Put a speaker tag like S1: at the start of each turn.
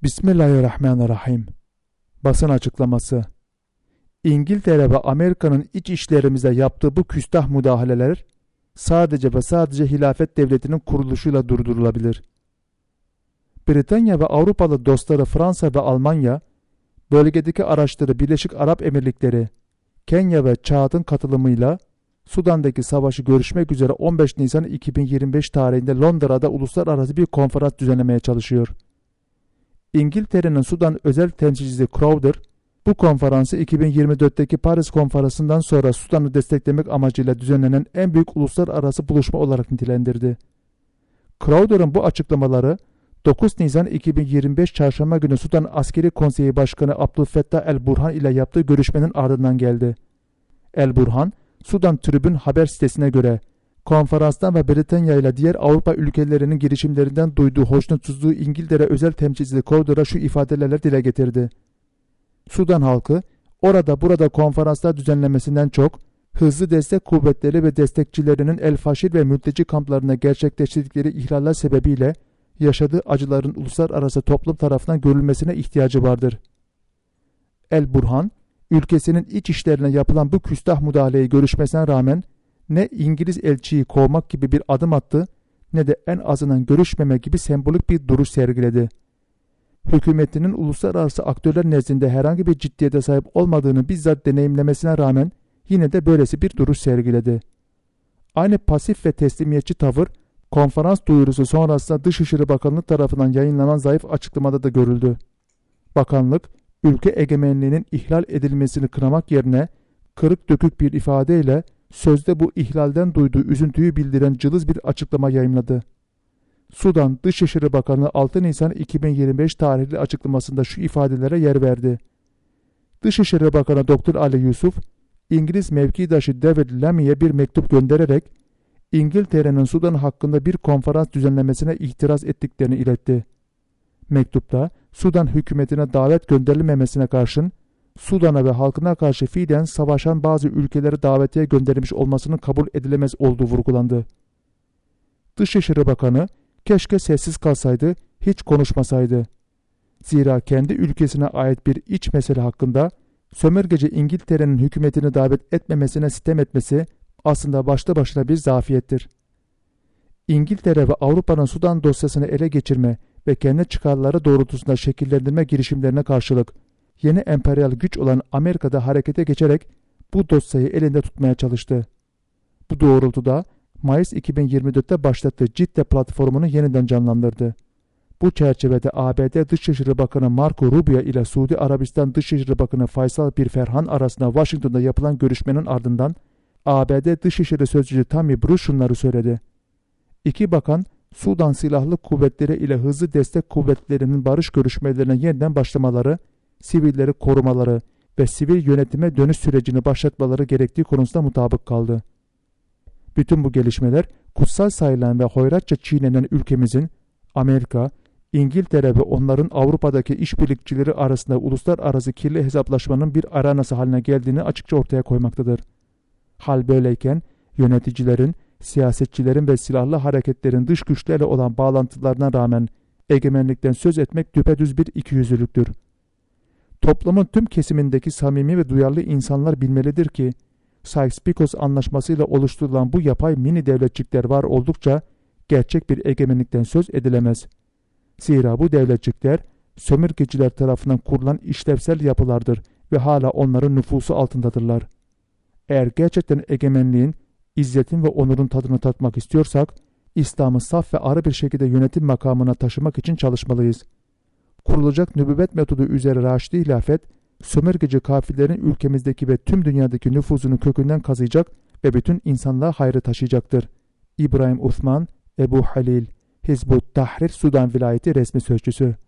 S1: Bismillahirrahmanirrahim. Basın açıklaması. İngiltere ve Amerika'nın iç işlerimize yaptığı bu küstah müdahaleler sadece ve sadece hilafet devletinin kuruluşuyla durdurulabilir. Britanya ve Avrupalı dostları Fransa ve Almanya, bölgedeki araçları Birleşik Arap Emirlikleri, Kenya ve Çad'ın katılımıyla Sudan'daki savaşı görüşmek üzere 15 Nisan 2025 tarihinde Londra'da uluslararası bir konferans düzenlemeye çalışıyor. İngiltere'nin Sudan özel temsilcisi Crowder, bu konferansı 2024'teki Paris Konferansı'ndan sonra Sudan'ı desteklemek amacıyla düzenlenen en büyük uluslararası buluşma olarak nitelendirdi. Crowder'ın bu açıklamaları 9 Nisan 2025 Çarşamba günü Sudan Askeri Konseyi Başkanı Abdülfettah El-Burhan ile yaptığı görüşmenin ardından geldi. El-Burhan, Sudan Tribün haber sitesine göre konferanstan ve Britanya ile diğer Avrupa ülkelerinin girişimlerinden duyduğu hoşnutsuzluğu İngiltere özel temsilcisi Crowder'a şu ifadelerle dile getirdi. Sudan halkı orada burada konferanslar düzenlemesinden çok hızlı destek kuvvetleri ve destekçilerinin El-Faşir ve mülteci kamplarına gerçekleştirdikleri ihlaller sebebiyle yaşadığı acıların uluslararası toplum tarafından görülmesine ihtiyacı vardır. El-Burhan, ülkesinin iç işlerine yapılan bu küstah müdahaleyi görüşmesine rağmen ne İngiliz elçiyi kovmak gibi bir adım attı ne de en azından görüşmeme gibi sembolik bir duruş sergiledi. Hükümetinin uluslararası aktörler nezdinde herhangi bir ciddiyete sahip olmadığını bizzat deneyimlemesine rağmen yine de böylesi bir duruş sergiledi. Aynı pasif ve teslimiyetçi tavır konferans duyurusu sonrasında Dışişleri Bakanlığı tarafından yayınlanan zayıf açıklamada da görüldü. Bakanlık, ülke egemenliğinin ihlal edilmesini kınamak yerine kırık dökük bir ifadeyle sözde bu ihlalden duyduğu üzüntüyü bildiren cılız bir açıklama yayımladı. Sudan Dışişleri Bakanı 6 Nisan 2025 tarihli açıklamasında şu ifadelere yer verdi. Dışişleri Bakanı Dr. Ali Yusuf, İngiliz mevkidaşı David Lammy'ye bir mektup göndererek İngiltere'nin Sudan hakkında bir konferans düzenlemesine itiraz ettiklerini iletti. Mektupta Sudan hükümetine davet gönderilmemesine karşın Sudan'a ve halkına karşı fiilen savaşan bazı ülkelere davetiye gönderilmiş olmasının kabul edilemez olduğu vurgulandı. Dışişleri Bakanı keşke sessiz kalsaydı, hiç konuşmasaydı. Zira kendi ülkesine ait bir iç mesele hakkında sömürgeci İngiltere'nin hükümetini davet etmemesine sitem etmesi aslında başlı başına bir zafiyettir. İngiltere ve Avrupa'nın Sudan dosyasını ele geçirme ve kendi çıkarları doğrultusunda şekillendirme girişimlerine karşılık yeni emperyal güç olan Amerika'da harekete geçerek bu dosyayı elinde tutmaya çalıştı. Bu doğrultuda Mayıs 2024'te başlattığı Cidde platformunu yeniden canlandırdı. Bu çerçevede ABD Dışişleri Bakanı Marco Rubio ile Suudi Arabistan Dışişleri Bakanı Faysal bin Ferhan arasında Washington'da yapılan görüşmenin ardından ABD Dışişleri Sözcüsü Tammy Bruce şunları söyledi. İki bakan Sudan Silahlı Kuvvetleri ile Hızlı Destek Kuvvetleri'nin barış görüşmelerine yeniden başlamaları, sivilleri korumaları ve sivil yönetime dönüş sürecini başlatmaları gerektiği konusunda mutabık kaldı. Bütün bu gelişmeler kutsal sayılan ve hoyratça çiğnenen ülkemizin Amerika, İngiltere ve onların Avrupa'daki işbirlikçileri arasında uluslararası kirli hesaplaşmanın bir aranası haline geldiğini açıkça ortaya koymaktadır. Hal böyleyken yöneticilerin, siyasetçilerin ve silahlı hareketlerin dış güçlerle olan bağlantılarına rağmen egemenlikten söz etmek düpedüz bir ikiyüzlülüktür. Toplumun tüm kesimindeki samimi ve duyarlı insanlar bilmelidir ki Sykes-Picot anlaşmasıyla oluşturulan bu yapay mini devletçikler var oldukça gerçek bir egemenlikten söz edilemez. Zira bu devletçikler sömürgeciler tarafından kurulan işlevsel yapılardır ve hala onların nüfusu altındadırlar. Eğer gerçekten egemenliğin, izzetin ve onurun tadını tatmak istiyorsak, İslam'ı saf ve arı bir şekilde yönetim makamına taşımak için çalışmalıyız. Kurulacak nübüvvet metodu üzere Raşidi hilafet, sömürgeci kafirlerin ülkemizdeki ve tüm dünyadaki nüfuzunu kökünden kazıyacak ve bütün insanlığa hayrı taşıyacaktır. İbrahim Uthman, Ebu Halil, Hizbut Tahrir Sudan Vilayeti resmi sözcüsü.